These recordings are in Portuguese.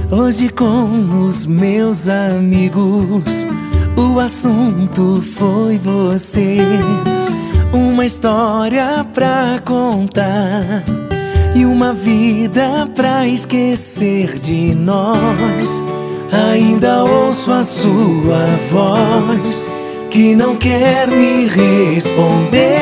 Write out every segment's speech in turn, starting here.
Hoje com os meus amigos o assunto foi você. Uma história pra contar e uma vida pra esquecer de nós. Ainda ouço a sua voz que não quer me responder.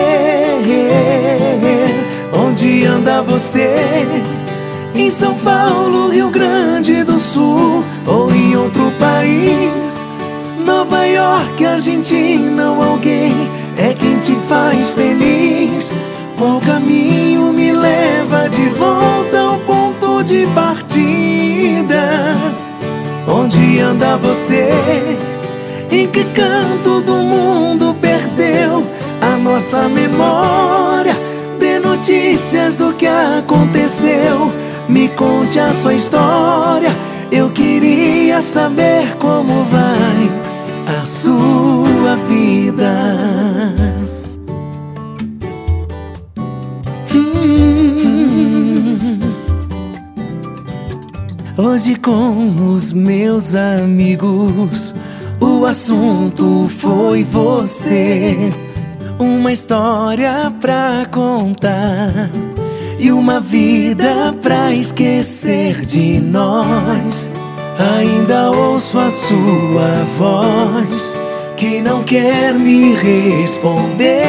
Onde anda você? Em São Paulo, Rio Grande do Sul ou em outro país? Nova York, Argentina ou alguém é quem te faz feliz? Qual caminho me leva de volta ao ponto de partida? Onde anda você? Em que canto do mundo perdeu a nossa memória? Dê notícias do que aconteceu, me conte a sua história. Eu queria saber como vai a sua vida. Hoje com os meus amigos o assunto foi você. Uma história pra contar e uma vida pra esquecer de nós. Ainda ouço a sua voz que não quer me responder.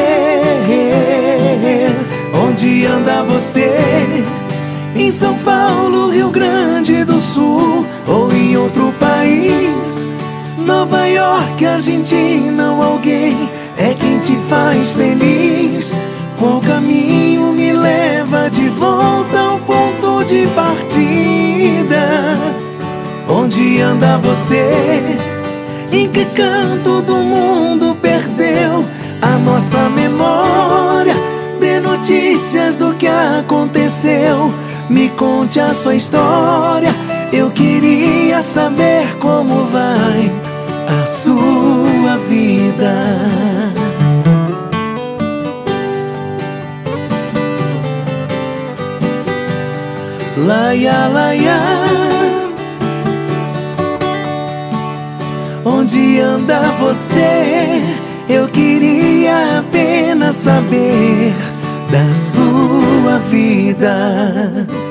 Onde anda você? Em São Paulo, Rio Grande do Sul ou em outro país? Nova York, Argentina ou alguém é quem te faz feliz? Qual caminho me leva de volta ao ponto de partida? Onde anda você? Em que canto do mundo perdeu a nossa memória? Dê notícias do que aconteceu, me conte a sua história. Eu queria saber como vai a sua vida. Laia, laia. Onde anda você? Eu queria apenas saber da sua vida.